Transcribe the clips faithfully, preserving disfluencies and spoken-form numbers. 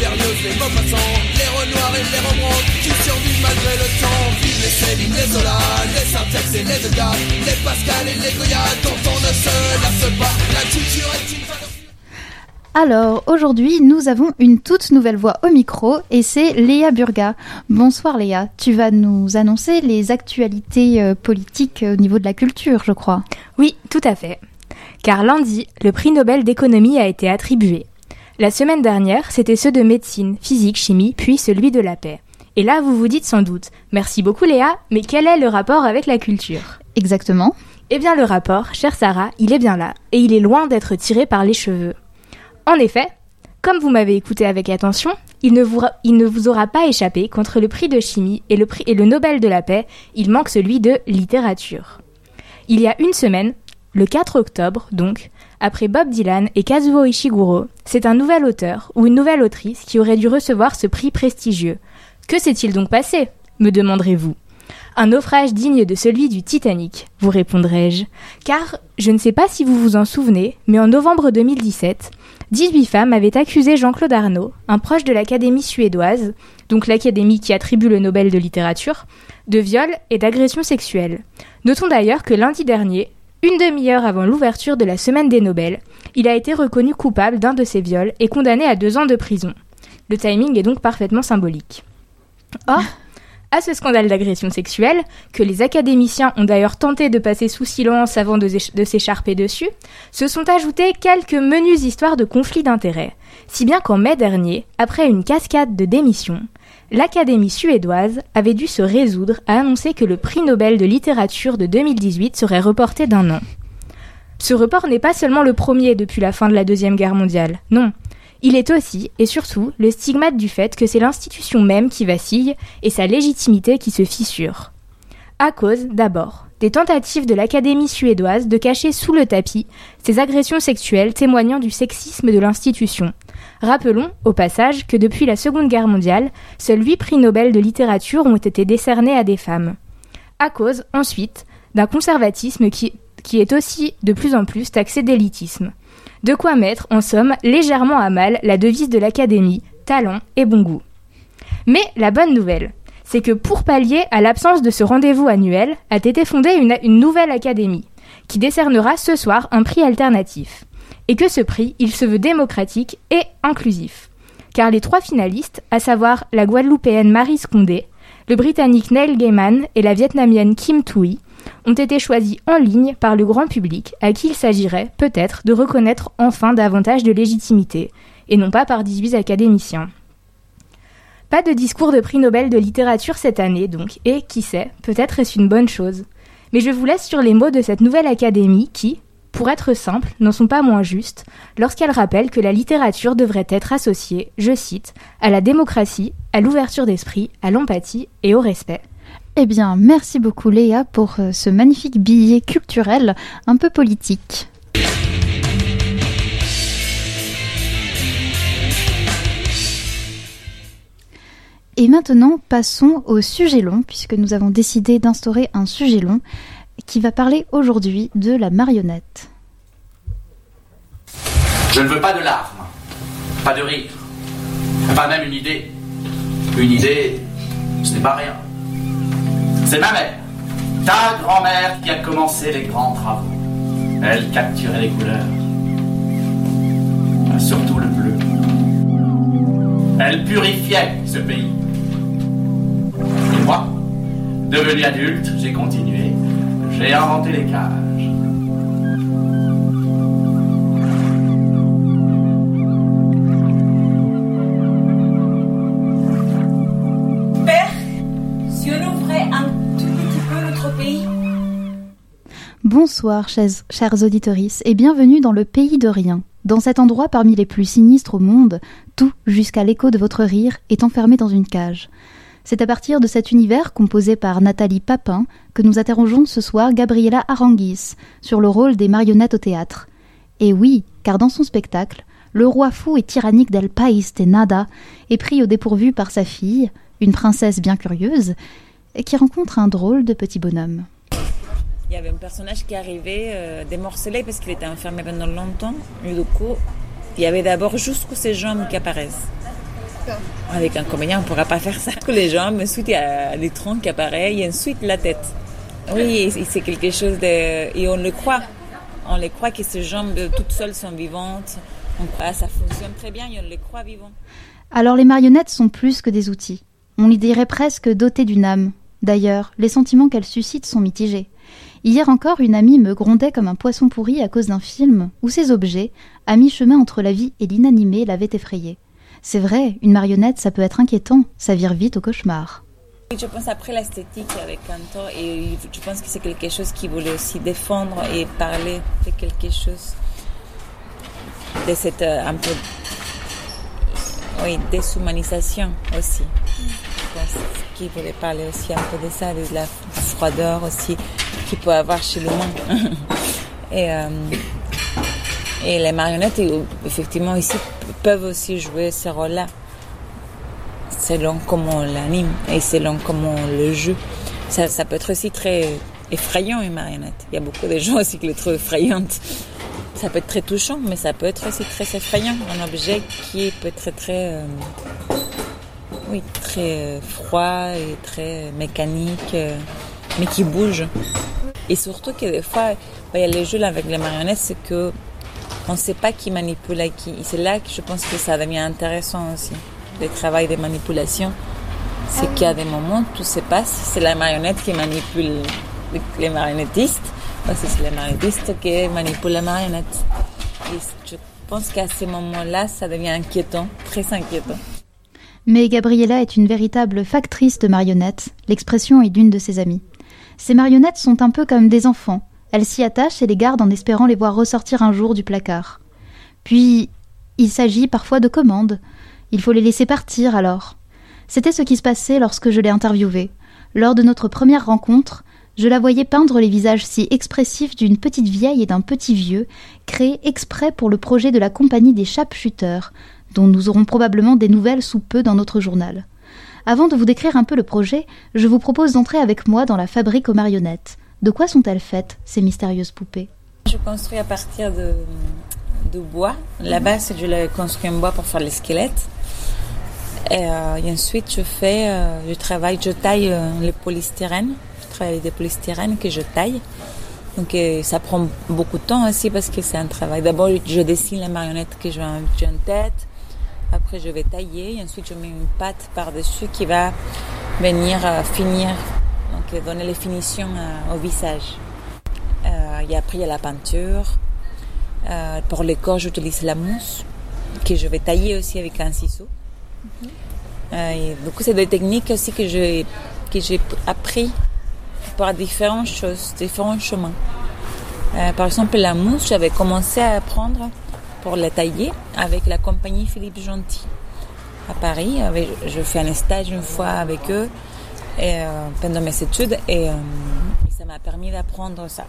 Berlioz, les Maupassant, les Renoir et les Rembrandt qui survivent malgré le temps. Vive les Céline, les Zola, les Saint-Ex et les Degas, les Pascal et les Goya dont on ne se lasse pas. La culture est une valeur. Alors, aujourd'hui, nous avons une toute nouvelle voix au micro et c'est Léa Burga. Bonsoir Léa, tu vas nous annoncer les actualités euh, politiques au niveau de la culture, je crois. Oui, tout à fait. Car lundi, le prix Nobel d'économie a été attribué. La semaine dernière, c'était ceux de médecine, physique, chimie, puis celui de la paix. Et là, vous vous dites sans doute, merci beaucoup Léa, mais quel est le rapport avec la culture ? Exactement. Eh bien le rapport, chère Sarah, il est bien là, et il est loin d'être tiré par les cheveux. En effet, comme vous m'avez écouté avec attention, il ne, vous, il ne vous aura pas échappé qu'entre le prix de chimie et le, prix, et le Nobel de la paix, il manque celui de littérature. Il y a une semaine, le quatre octobre donc, après Bob Dylan et Kazuo Ishiguro, c'est un nouvel auteur ou une nouvelle autrice qui aurait dû recevoir ce prix prestigieux. Que s'est-il donc passé ? Me demanderez-vous. Un naufrage digne de celui du Titanic, vous répondrai-je. Car, je ne sais pas si vous vous en souvenez, mais en novembre deux mille dix-sept, dix-huit femmes avaient accusé Jean-Claude Arnault, un proche de l'Académie suédoise, donc l'Académie qui attribue le Nobel de littérature, de viol et d'agression sexuelle. Notons d'ailleurs que lundi dernier, une demi-heure avant l'ouverture de la semaine des Nobel, il a été reconnu coupable d'un de ces viols et condamné à deux ans de prison. Le timing est donc parfaitement symbolique. Or, à ce scandale d'agression sexuelle, que les académiciens ont d'ailleurs tenté de passer sous silence avant de, de s'écharper dessus, se sont ajoutées quelques menues histoires de conflits d'intérêts, si bien qu'en mai dernier, après une cascade de démissions, l'Académie suédoise avait dû se résoudre à annoncer que le prix Nobel de littérature de deux mille dix-huit serait reporté d'un an. Ce report n'est pas seulement le premier depuis la fin de la Deuxième Guerre mondiale, non. Il est aussi, et surtout, le stigmate du fait que c'est l'institution même qui vacille et sa légitimité qui se fissure. À cause, d'abord, des tentatives de l'Académie suédoise de cacher sous le tapis ces agressions sexuelles témoignant du sexisme de l'institution. Rappelons, au passage, que depuis la Seconde Guerre mondiale, seuls huit prix Nobel de littérature ont été décernés à des femmes. À cause, ensuite, d'un conservatisme qui, qui est aussi de plus en plus taxé d'élitisme. De quoi mettre, en somme, légèrement à mal la devise de l'Académie, talent et bon goût. Mais la bonne nouvelle, c'est que pour pallier à l'absence de ce rendez-vous annuel, a été fondée une, une nouvelle Académie, qui décernera ce soir un prix alternatif. Et que ce prix, il se veut démocratique et inclusif. Car les trois finalistes, à savoir la Guadeloupéenne Maryse Condé, le Britannique Neil Gaiman et la Vietnamienne Kim Thuy, ont été choisis en ligne par le grand public à qui il s'agirait, peut-être, de reconnaître enfin davantage de légitimité, et non pas par dix-huit académiciens. Pas de discours de prix Nobel de littérature cette année, donc, et, qui sait, peut-être est-ce une bonne chose. Mais je vous laisse sur les mots de cette nouvelle académie qui, pour être simple, n'en sont pas moins justes, lorsqu'elle rappelle que la littérature devrait être associée, je cite, à la démocratie, à l'ouverture d'esprit, à l'empathie et au respect. Eh bien, merci beaucoup Léa pour euh, ce magnifique billet culturel un peu politique. Et maintenant, passons au sujet long, puisque nous avons décidé d'instaurer un sujet long qui va parler aujourd'hui de la marionnette. Je ne veux pas de larmes, pas de rire, pas même une idée. Une idée, ce n'est pas rien. C'est ma mère, ta grand-mère qui a commencé les grands travaux. Elle capturait les couleurs, surtout le bleu. Elle purifiait ce pays. Et moi, devenu adulte, j'ai continué. J'ai inventé les cages. Père, si on ouvrait un tout petit peu notre pays. Bonsoir, chers, chers auditorices, et bienvenue dans le pays de rien. Dans cet endroit parmi les plus sinistres au monde, tout, jusqu'à l'écho de votre rire, est enfermé dans une cage. C'est à partir de cet univers composé par Nathalie Papin que nous interrogeons ce soir Gabriela Aranguis sur le rôle des marionnettes au théâtre. Et oui, car dans son spectacle, le roi fou et tyrannique d'El País de Nada est pris au dépourvu par sa fille, une princesse bien curieuse, qui rencontre un drôle de petit bonhomme. Il y avait un personnage qui arrivait euh, démorcelé parce qu'il était enfermé pendant longtemps. Et du coup, il y avait d'abord juste ces jambes qui apparaissent. Avec un comédien, on ne pourra pas faire ça. Les jambes, ensuite il y a les troncs qui apparaissent et ensuite la tête. Oui, c'est quelque chose de... Et on le croit. On les croit que ces jambes toutes seules sont vivantes. On croit, ça fonctionne très bien et on les croit vivants. Alors les marionnettes sont plus que des outils. On les dirait presque dotées d'une âme. D'ailleurs, les sentiments qu'elles suscitent sont mitigés. Hier encore, une amie me grondait comme un poisson pourri à cause d'un film où ces objets, à mi-chemin entre la vie et l'inanimé, l'avaient effrayée. C'est vrai, une marionnette, ça peut être inquiétant, ça vire vite au cauchemar. Je pense après l'esthétique avec Cantor, et je pense que c'est quelque chose qui voulait aussi défendre et parler de quelque chose, de cette euh, un peu, oui, déshumanisation aussi. Je pense qu'il voulait parler aussi un peu de ça, de la froideur aussi qu'il peut avoir chez l'humain. et, euh, et les marionnettes, effectivement, ici, peuvent aussi jouer ce rôle-là, selon comment on l'anime et selon comment on le joue. Ça, ça peut être aussi très effrayant, une marionnette. Il y a beaucoup de gens aussi qui le trouvent effrayante. Ça peut être très touchant, mais ça peut être aussi très effrayant. Un objet qui peut être très, euh, oui, très froid et très mécanique, euh, mais qui bouge. Et surtout que des fois, il y a les jeux avec les marionnettes, c'est que on ne sait pas qui manipule à qui. Et c'est là que je pense que ça devient intéressant aussi. Le travail de manipulation, c'est qu'il y a des moments où tout se passe, c'est la marionnette qui manipule les marionnettistes, parce que c'est les marionnettistes qui manipulent la marionnette. Et je pense qu'à ces moments-là, ça devient inquiétant, très inquiétant. Mais Gabriella est une véritable factrice de marionnettes, l'expression est d'une de ses amies. Ces marionnettes sont un peu comme des enfants, elle s'y attache et les garde en espérant les voir ressortir un jour du placard. Puis, il s'agit parfois de commandes. Il faut les laisser partir alors. C'était ce qui se passait lorsque je l'ai interviewée. Lors de notre première rencontre, je la voyais peindre les visages si expressifs d'une petite vieille et d'un petit vieux, créés exprès pour le projet de la compagnie des Sharpshooters, dont nous aurons probablement des nouvelles sous peu dans notre journal. Avant de vous décrire un peu le projet, je vous propose d'entrer avec moi dans la fabrique aux marionnettes. De quoi sont-elles faites, ces mystérieuses poupées ? Je construis à partir de, de bois. La base, je l'ai construit en bois pour faire les squelettes. Et, euh, et ensuite, je fais, euh, je travaille, je taille euh, le polystyrène. Je travaille avec des polystyrènes que je taille. Donc, euh, ça prend beaucoup de temps aussi parce que c'est un travail. D'abord, je dessine la marionnette que j'ai en, j'ai en tête. Après, je vais tailler. Et ensuite, je mets une pâte par-dessus qui va venir euh, finir, donc donner les finitions euh, au visage. Euh, et après, il y a la peinture. Euh, pour les corps, j'utilise la mousse que je vais tailler aussi avec un ciseau. Mm-hmm. Euh, et du coup, c'est des techniques aussi que j'ai, que j'ai appris par différentes choses, différents chemins. Euh, par exemple, la mousse, j'avais commencé à apprendre pour la tailler avec la compagnie Philippe Gentil à Paris. Avec, je fais un stage une fois avec eux et, euh, pendant mes études et, euh, et ça m'a permis d'apprendre ça.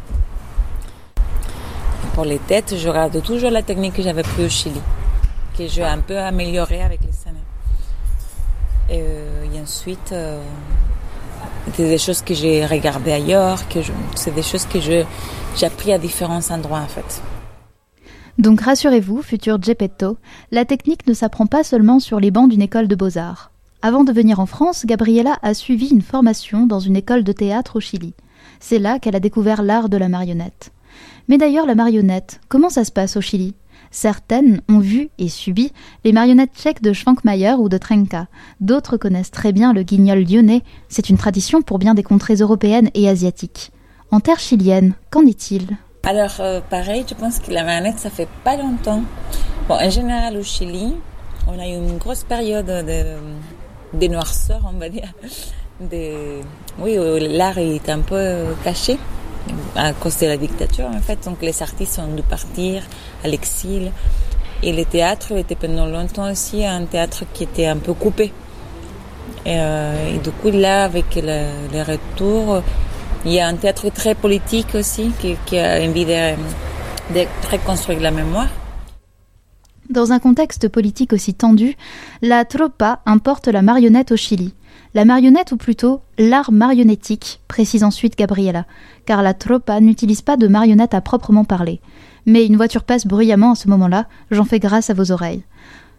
Et pour les têtes, je regarde toujours la technique que j'avais prise au Chili, que j'ai un peu améliorée avec les années. Et, euh, et ensuite, euh, c'est des choses que j'ai regardées ailleurs, que je, c'est des choses que je, j'ai appris à différents endroits en fait. Donc rassurez-vous, futur Geppetto, la technique ne s'apprend pas seulement sur les bancs d'une école de beaux-arts. Avant de venir en France, Gabriella a suivi une formation dans une école de théâtre au Chili. C'est là qu'elle a découvert l'art de la marionnette. Mais d'ailleurs, la marionnette, comment ça se passe au Chili ? Certaines ont vu et subi les marionnettes tchèques de Schwankmajer ou de Trenka. D'autres connaissent très bien le guignol lyonnais. C'est une tradition pour bien des contrées européennes et asiatiques. En terre chilienne, qu'en est-il ? Alors, euh, pareil, je pense que la marionnette, ça fait pas longtemps. Bon, en général, au Chili, on a eu une grosse période de, de noirceur, on va dire. De, oui, l'art est un peu caché à cause de la dictature, en fait. Donc, les artistes ont dû partir à l'exil. Et le théâtre était pendant longtemps aussi un théâtre qui était un peu coupé. Et, euh, et du coup, là, avec le, le retour... Il y a un théâtre très politique aussi qui, qui a envie de, de reconstruire la mémoire. Dans un contexte politique aussi tendu, la tropa importe la marionnette au Chili. La marionnette, ou plutôt l'art marionnettique, précise ensuite Gabriella, car la tropa n'utilise pas de marionnette à proprement parler. Mais une voiture passe bruyamment à ce moment-là, j'en fais grâce à vos oreilles.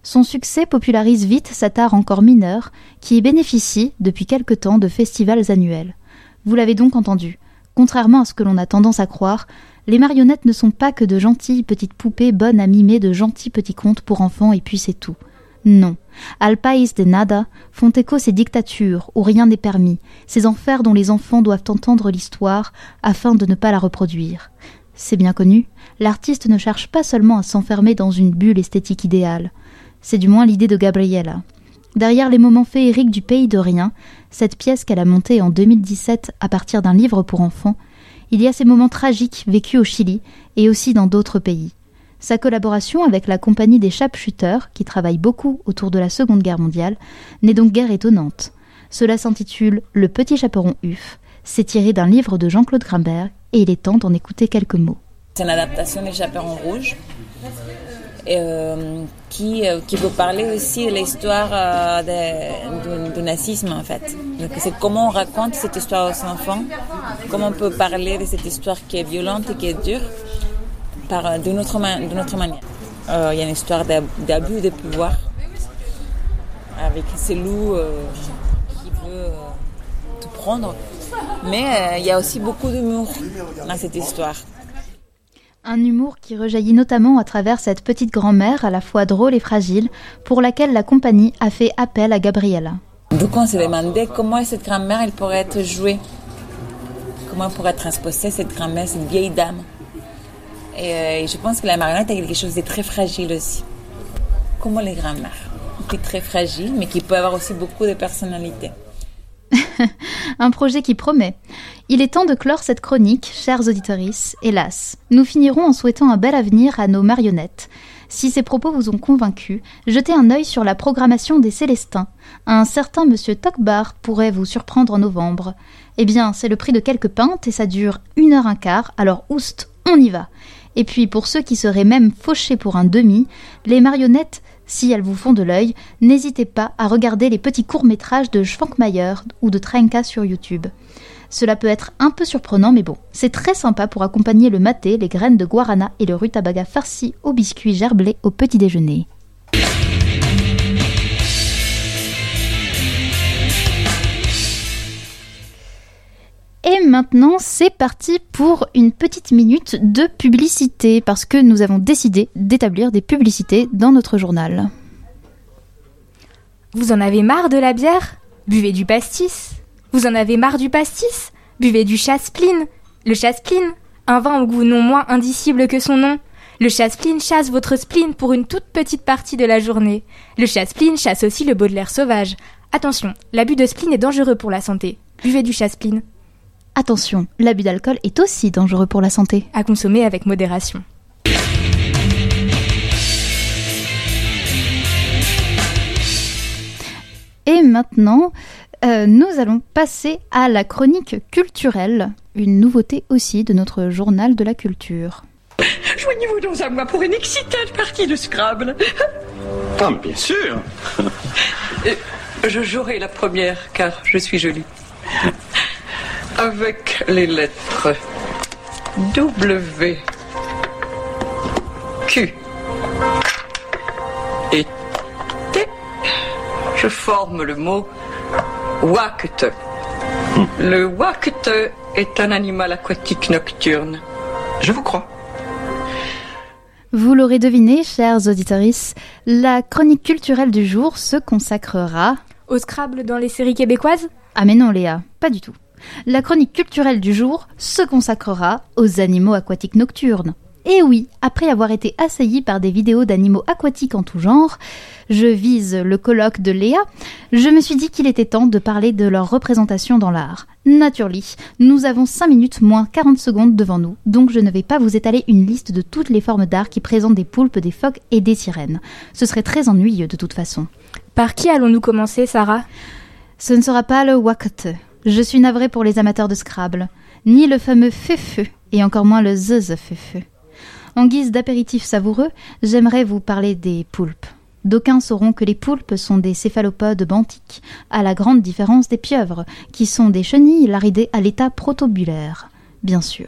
Son succès popularise vite cet art encore mineur qui bénéficie depuis quelque temps de festivals annuels. Vous l'avez donc entendu, contrairement à ce que l'on a tendance à croire, les marionnettes ne sont pas que de gentilles petites poupées bonnes à mimer de gentils petits contes pour enfants et puis c'est tout. Non, al país de nada font écho ces dictatures où rien n'est permis, ces enfers dont les enfants doivent entendre l'histoire afin de ne pas la reproduire. C'est bien connu, l'artiste ne cherche pas seulement à s'enfermer dans une bulle esthétique idéale. C'est du moins l'idée de Gabriela. Derrière les moments féeriques du Pays de Rien, cette pièce qu'elle a montée en deux mille dix-sept à partir d'un livre pour enfants, il y a ces moments tragiques vécus au Chili et aussi dans d'autres pays. Sa collaboration avec la compagnie des Sharpshooters, qui travaille beaucoup autour de la Seconde Guerre mondiale, n'est donc guère étonnante. Cela s'intitule « Le petit chaperon Uf ». C'est tiré d'un livre de Jean-Claude Grimbert et il est temps d'en écouter quelques mots. C'est une adaptation des Chaperons Rouges euh, qui, euh, qui peut parler aussi de l'histoire euh, de, du, du nazisme en fait. Donc, c'est comment on raconte cette histoire aux enfants, comment on peut parler de cette histoire qui est violente et qui est dure par, d'une, autre man- d'une autre manière. Euh, il y a une histoire d'abus de pouvoir avec ces loups euh, qui veut euh, tout prendre. Mais euh, il y a aussi beaucoup d'humour dans cette histoire. Un humour qui rejaillit notamment à travers cette petite grand-mère à la fois drôle et fragile, pour laquelle la compagnie a fait appel à Gabriela. Donc on s'est demandé comment cette grand-mère elle pourrait être jouée, comment pourrait transposer cette grand-mère, cette vieille dame. Et euh, je pense que la marionnette a quelque chose de très fragile aussi, comme les grand-mères, qui est très fragile mais qui peut avoir aussi beaucoup de personnalité. Un projet qui promet. Il est temps de clore cette chronique, chères auditrices. Hélas, nous finirons en souhaitant un bel avenir à nos marionnettes. Si ces propos vous ont convaincu, jetez un œil sur la programmation des Célestins. Un certain monsieur Tokbar pourrait vous surprendre en novembre. Eh bien, c'est le prix de quelques pintes et ça dure une heure un quart, alors oust, on y va. Et puis, pour ceux qui seraient même fauchés pour un demi, les marionnettes, si elles vous font de l'œil, n'hésitez pas à regarder les petits courts-métrages de Schwankmajer ou de Trenka sur YouTube. Cela peut être un peu surprenant, mais bon, c'est très sympa pour accompagner le maté, les graines de guarana et le rutabaga farci au biscuit gerblé au petit déjeuner. Et maintenant, c'est parti pour une petite minute de publicité, parce que nous avons décidé d'établir des publicités dans notre journal. Vous en avez marre de la bière ? Buvez du pastis. Vous en avez marre du pastis ? Buvez du chasse-pline. Le chasse-pline, un vin au goût non moins indicible que son nom. Le chasse-pline chasse votre spleen pour une toute petite partie de la journée. Le chasse-pline chasse aussi le Baudelaire sauvage. Attention, l'abus de spleen est dangereux pour la santé. Buvez du chasse-pline. Attention, l'abus d'alcool est aussi dangereux pour la santé. À consommer avec modération. Et maintenant, euh, nous allons passer à la chronique culturelle, une nouveauté aussi de notre journal de la culture. Joignez-vous donc à moi pour une excitante partie de Scrabble. Ah, bien sûr. Je jouerai la première, car je suis jolie. Avec les lettres W, Q et T, je forme le mot ouacte. Le ouacte est un animal aquatique nocturne. Je vous crois. Vous l'aurez deviné, chères auditrices, la chronique culturelle du jour se consacrera... Au Scrabble dans les séries québécoises ? Ah mais non Léa, pas du tout. La chronique culturelle du jour se consacrera aux animaux aquatiques nocturnes. Et oui, après avoir été assaillie par des vidéos d'animaux aquatiques en tout genre, je vise le colloque de Léa, je me suis dit qu'il était temps de parler de leur représentation dans l'art. Naturally, nous avons cinq minutes moins quarante secondes devant nous, donc je ne vais pas vous étaler une liste de toutes les formes d'art qui présentent des poulpes, des phoques et des sirènes. Ce serait très ennuyeux de toute façon. Par qui allons-nous commencer, Sarah ? Ce ne sera pas le ouacte. Je suis navrée pour les amateurs de Scrabble, ni le fameux feu-feu, et encore moins le zeuze-feu-feu. En guise d'apéritif savoureux, j'aimerais vous parler des poulpes. D'aucuns sauront que les poulpes sont des céphalopodes benthiques, à la grande différence des pieuvres, qui sont des chenilles laridées à l'état protobulaire, bien sûr.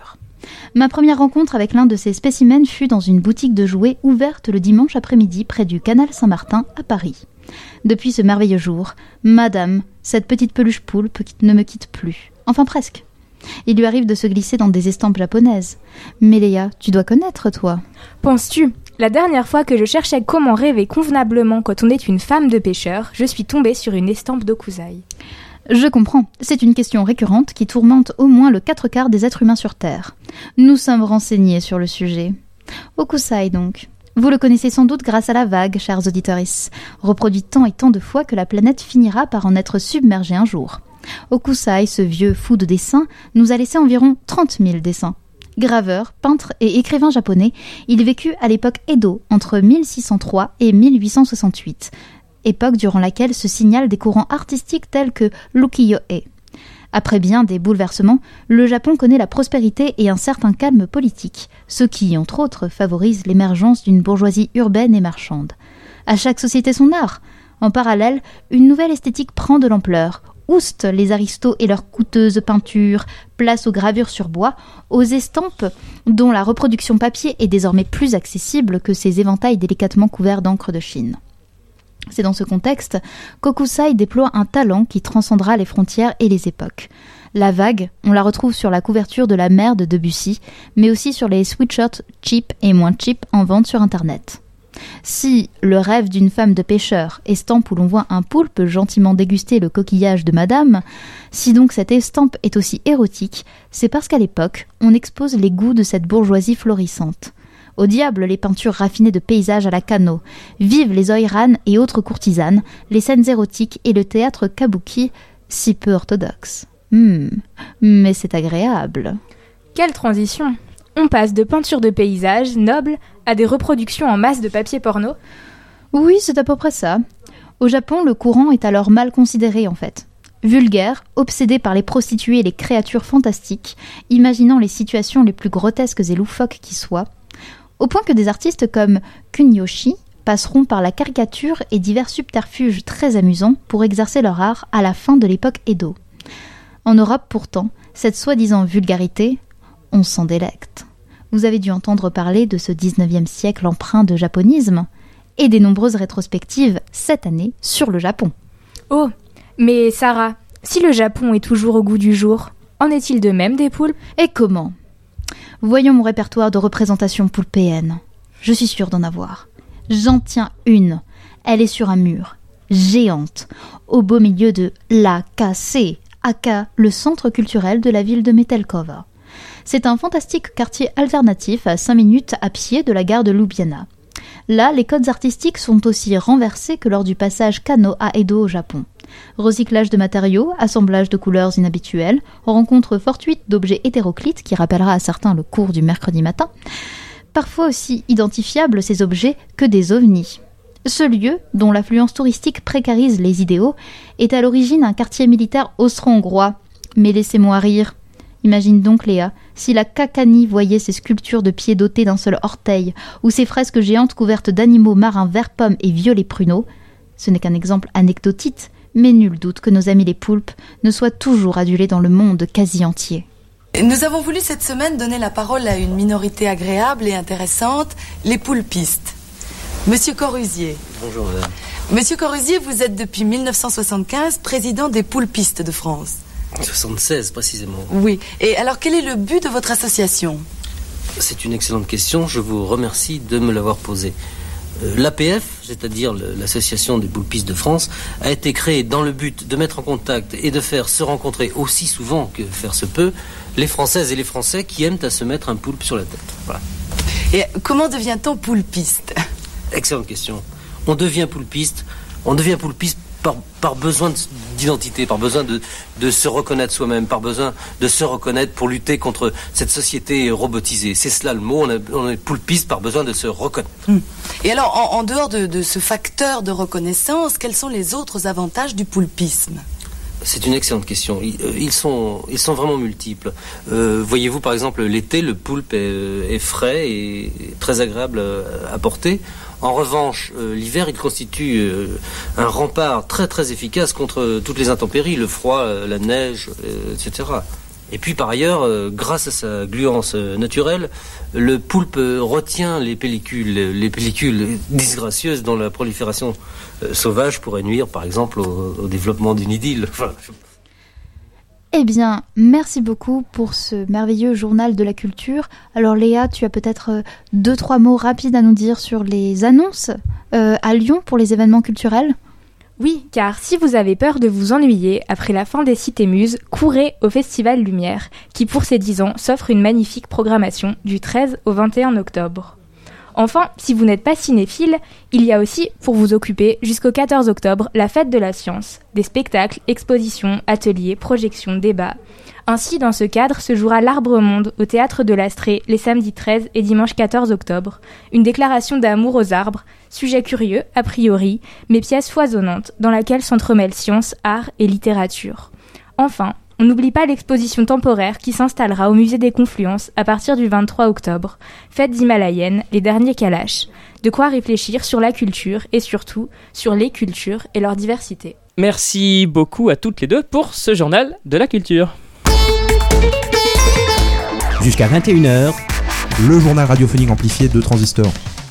Ma première rencontre avec l'un de ces spécimens fut dans une boutique de jouets ouverte le dimanche après-midi près du canal Saint-Martin à Paris. Depuis ce merveilleux jour, madame, cette petite peluche poulpe ne me quitte plus. Enfin presque. Il lui arrive de se glisser dans des estampes japonaises. Mais Léa, tu dois connaître, toi. Penses-tu ? La dernière fois que je cherchais comment rêver convenablement quand on est une femme de pêcheur, je suis tombée sur une estampe d'Okusai. Je comprends, c'est une question récurrente qui tourmente au moins le quatre quarts des êtres humains sur Terre. Nous sommes renseignés sur le sujet. Okusai donc. Vous le connaissez sans doute grâce à la vague, chers auditeurs, reproduit tant et tant de fois que la planète finira par en être submergée un jour. Okusai, ce vieux fou de dessin, nous a laissé environ trente mille dessins. Graveur, peintre et écrivain japonais, il vécut à l'époque Edo, entre mille six cent trois et mille huit cent soixante-huit, époque durant laquelle se signalent des courants artistiques tels que l'ukiyo-e. Après bien des bouleversements, le Japon connaît la prospérité et un certain calme politique, ce qui, entre autres, favorise l'émergence d'une bourgeoisie urbaine et marchande. À chaque société son art. En parallèle, une nouvelle esthétique prend de l'ampleur. Oustent les aristos et leurs coûteuses peintures, place aux gravures sur bois, aux estampes dont la reproduction papier est désormais plus accessible que ces éventails délicatement couverts d'encre de Chine. C'est dans ce contexte qu'Okusai déploie un talent qui transcendra les frontières et les époques. La vague, on la retrouve sur la couverture de La Mer de Debussy, mais aussi sur les sweatshirts cheap et moins cheap en vente sur Internet. Si Le rêve d'une femme de pêcheur, estampe où l'on voit un poulpe gentiment déguster le coquillage de madame, si donc cette estampe est aussi érotique, c'est parce qu'à l'époque, on expose les goûts de cette bourgeoisie florissante. Au diable les peintures raffinées de paysages à la Kano, vive les oiranes et autres courtisanes, les scènes érotiques et le théâtre kabuki, si peu orthodoxe. Hmm, mais c'est agréable. Quelle transition! On passe de peintures de paysages nobles à des reproductions en masse de papier porno. Oui, c'est à peu près ça. Au Japon, le courant est alors mal considéré en fait. Vulgaire, obsédé par les prostituées et les créatures fantastiques, imaginant les situations les plus grotesques et loufoques qui soient, au point que des artistes comme Kunyoshi passeront par la caricature et divers subterfuges très amusants pour exercer leur art à la fin de l'époque Edo. En Europe pourtant, cette soi-disant vulgarité, on s'en délecte. Vous avez dû entendre parler de ce dix-neuvième siècle empreint de japonisme et des nombreuses rétrospectives cette année sur le Japon. Oh, mais Sarah, si le Japon est toujours au goût du jour, en est-il de même des poulpes ? Et comment ? Voyons mon répertoire de représentations poulpéennes. Je suis sûre d'en avoir. J'en tiens une. Elle est sur un mur, géante, au beau milieu de l'A K C, aka le centre culturel de la ville de Metelkova. C'est un fantastique quartier alternatif à cinq minutes à pied de la gare de Ljubljana. Là, les codes artistiques sont aussi renversés que lors du passage Kano à Edo au Japon. Recyclage de matériaux, assemblage de couleurs inhabituelles, rencontre fortuite d'objets hétéroclites qui rappellera à certains le cours du mercredi matin. Parfois aussi identifiables ces objets que des ovnis. Ce lieu, dont l'affluence touristique précarise les idéaux, est à l'origine un quartier militaire austro-hongrois. Mais laissez-moi rire. Imagine donc Léa, si la Kakani voyait ces sculptures de pieds dotés d'un seul orteil, ou ces fresques géantes couvertes d'animaux marins vert pomme et violet pruneau. Ce n'est qu'un exemple anecdotique, mais nul doute que nos amis les poulpes ne soient toujours adulés dans le monde quasi entier. Nous avons voulu cette semaine donner la parole à une minorité agréable et intéressante, les poulpistes. Monsieur Corusier. Bonjour madame. Monsieur Corusier, vous êtes depuis mille neuf cent soixante-quinze président des poulpistes de France. soixante-seize précisément. Oui. Et alors quel est le but de votre association ? C'est une excellente question, je vous remercie de me l'avoir posée. Euh, L'A P F, c'est-à-dire l'Association des poulpistes de France, a été créée dans le but de mettre en contact et de faire se rencontrer aussi souvent que faire se peut les Françaises et les Français qui aiment à se mettre un poulpe sur la tête. Voilà. Et comment devient-on poulpiste ? Excellente question. On devient poulpiste, on devient poulpiste par, par besoin d'identité, par besoin de, de se reconnaître soi-même, par besoin de se reconnaître pour lutter contre cette société robotisée. C'est cela le mot, on, a, on est poulpiste par besoin de se reconnaître. Hum. Et alors, en, en dehors de, de ce facteur de reconnaissance, quels sont les autres avantages du poulpisme ? C'est une excellente question. Ils, ils, sont, ils sont vraiment multiples. Euh, voyez-vous, par exemple, l'été, le poulpe est, est frais et très agréable à porter. En revanche, euh, l'hiver, il constitue euh, un rempart très très efficace contre toutes les intempéries, le froid, euh, la neige, euh, et cetera. Et puis par ailleurs, euh, grâce à sa gluance euh, naturelle, le poulpe euh, retient les pellicules, les pellicules disgracieuses dont la prolifération euh, sauvage pourrait nuire par exemple au, au développement d'une idylle. Enfin, je... Eh bien, merci beaucoup pour ce merveilleux journal de la culture. Alors Léa, tu as peut-être euh, deux, trois mots rapides à nous dire sur les annonces euh, à Lyon pour les événements culturels ? Oui, car si vous avez peur de vous ennuyer après la fin des Cités Muses, courez au Festival Lumière, qui pour ses dix ans s'offre une magnifique programmation du treize au vingt et un octobre. Enfin, si vous n'êtes pas cinéphile, il y a aussi, pour vous occuper, jusqu'au quatorze octobre, la fête de la science, des spectacles, expositions, ateliers, projections, débats. Ainsi, dans ce cadre, se jouera l'Arbre Monde au Théâtre de l'Astrée les samedis treize et dimanche quatorze octobre. Une déclaration d'amour aux arbres, sujet curieux, a priori, mais pièce foisonnante, dans laquelle s'entremêlent science, art et littérature. Enfin, on n'oublie pas l'exposition temporaire qui s'installera au Musée des Confluences à partir du vingt-trois octobre, Fêtes himalayennes, les derniers Kailash. De quoi réfléchir sur la culture et surtout sur les cultures et leur diversité. Merci beaucoup à toutes les deux pour ce journal de la culture. Jusqu'à vingt et une heures, le journal radiophonique amplifié de Transistor.